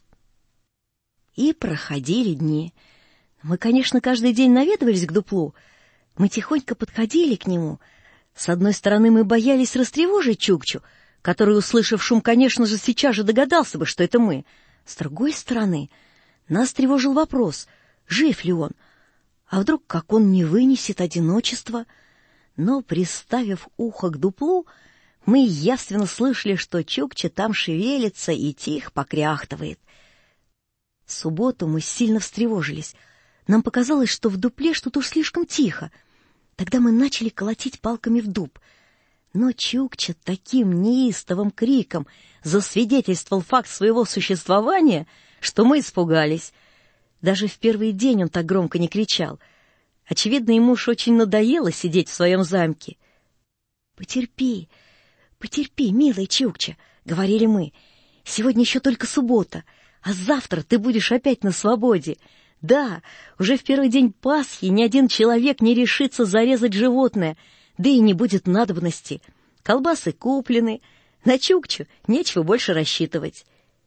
K: И проходили дни. Мы, конечно, каждый день наведывались к дуплу. Мы тихонько подходили к нему. С одной стороны, мы боялись растревожить Чукчу, который, услышав шум, конечно же, сейчас же догадался бы, что это мы. С другой стороны, нас тревожил вопрос, жив ли он, а вдруг как он не вынесет одиночества. Но, приставив ухо к дуплу, мы явственно слышали, что Чукча там шевелится и тихо покряхтывает. В субботу мы сильно встревожились. Нам показалось, что в дупле что-то уж слишком тихо. Тогда мы начали колотить палками в дуб. Но Чукча таким неистовым криком засвидетельствовал факт своего существования, что мы испугались. Даже в первый день он так громко не кричал. Очевидно, ему уж очень надоело сидеть в своем замке. «Потерпи, потерпи, милый Чукча», — говорили мы. «Сегодня еще только суббота, а завтра ты будешь опять на свободе. Да, уже в первый день Пасхи ни один человек не решится зарезать животное, да и не будет надобности. Колбасы куплены, на Чукчу нечего больше рассчитывать».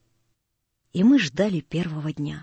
K: И мы ждали первого дня.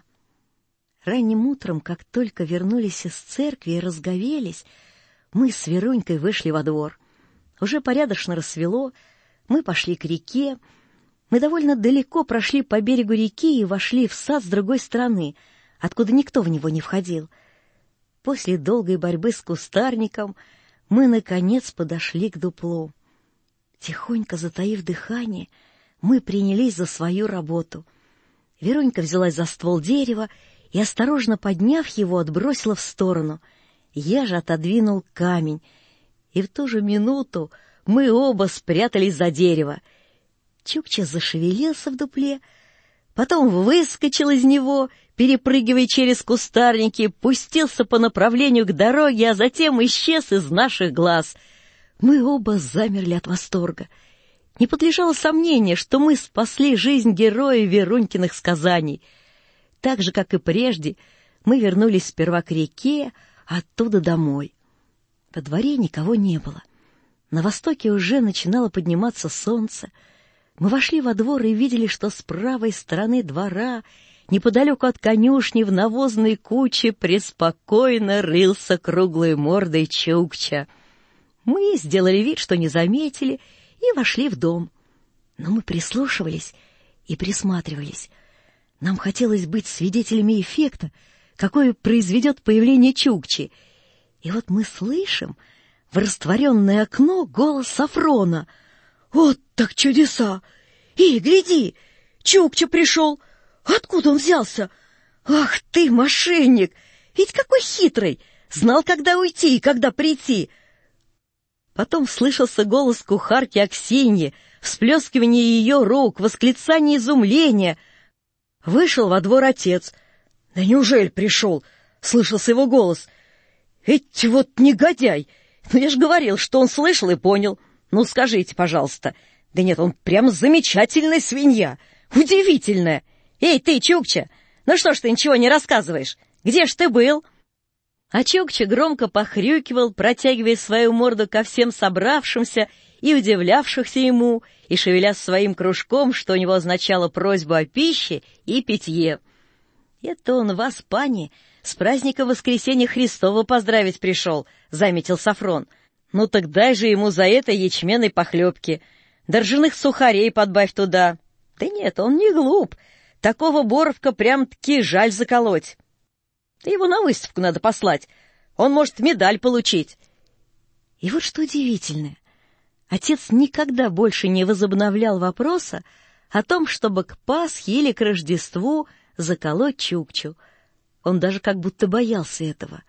K: Ранним утром, как только вернулись из церкви и разговелись, мы с Верунькой вышли во двор. Уже порядочно рассвело, мы пошли к реке. Мы довольно далеко прошли по берегу реки и вошли в сад с другой стороны, откуда никто в него не входил. После долгой борьбы с кустарником мы, наконец, подошли к дуплу. Тихонько затаив дыхание, мы принялись за свою работу. Верунька взялась за ствол дерева и, осторожно подняв его, отбросила в сторону. Я же отодвинул камень, и в ту же минуту мы оба спрятались за дерево. Чукча зашевелился в дупле, потом выскочил из него, перепрыгивая через кустарники, пустился по направлению к дороге, а затем исчез из наших глаз. Мы оба замерли от восторга. Не подлежало сомнению, что мы спасли жизнь героя Верунькиных сказаний. Так же, как и прежде, мы вернулись сперва к реке, а оттуда домой. Во дворе никого не было. На востоке уже начинало подниматься солнце. Мы вошли во двор и видели, что с правой стороны двора, неподалеку от конюшни, в навозной куче преспокойно рылся круглой мордой Чукча. Мы сделали вид, что не заметили, и вошли в дом. Но мы прислушивались и присматривались. Нам хотелось быть свидетелями эффекта, какой произведет появление Чукчи. И вот мы слышим в растворенное окно голос Сафрона. «Вот так чудеса! Эй, гляди! Чукча пришел! Откуда он взялся? Ах ты, мошенник! Ведь какой хитрый! Знал, когда уйти и когда прийти!» Потом слышался голос кухарки Аксиньи, всплескивание ее рук, восклицание изумления. Вышел во двор отец. «Да неужели пришел?» — слышался его голос. «Ведь вот негодяй! Ну, я ж говорил, что он слышал и понял. Ну, скажите, пожалуйста. Да нет, он прям замечательная свинья. Удивительная. Эй, ты, Чукча, ну что ж ты ничего не рассказываешь? Где ж ты был?» А Чукча громко похрюкивал, протягивая свою морду ко всем собравшимся и удивлявшихся ему, и шевеля своим кружком, что у него означало просьбу о пище и питье. «Это он вас, пани, с праздником Воскресения Христова поздравить пришел», — заметил Сафрон. «Ну так дай же ему за это ячменной похлебки. Да ржаных сухарей подбавь туда». «Да нет, он не глуп. Такого боровка прям-таки жаль заколоть. Да его на выставку надо послать. Он может медаль получить». И вот что удивительное. Отец никогда больше не возобновлял вопроса о том, чтобы к Пасхе или к Рождеству заколоть Чукчу. Он даже как будто боялся этого.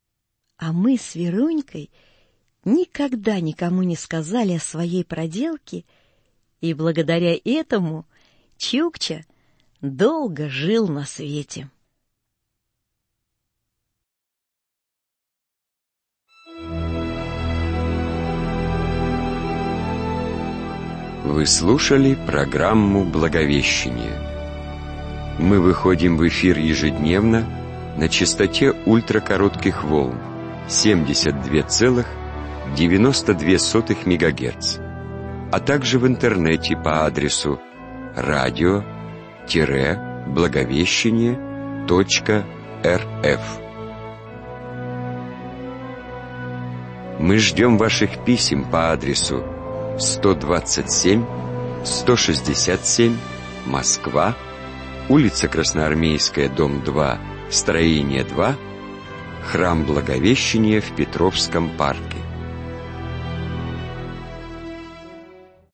K: А мы с Верунькой никогда никому не сказали о своей проделке, и благодаря этому Чукча долго жил на свете.
B: Вы слушали программу «Благовещение». Мы выходим в эфир ежедневно на частоте ультракоротких волн семьдесят два целых девяносто две сотых мегагерц, а также в интернете по адресу радио благовещение точка эр эф. Мы ждем ваших писем по адресу сто двадцать семь сто шестьдесят семь, Москва, улица Красноармейская, дом два, Строение два. Храм Благовещения в Петровском парке.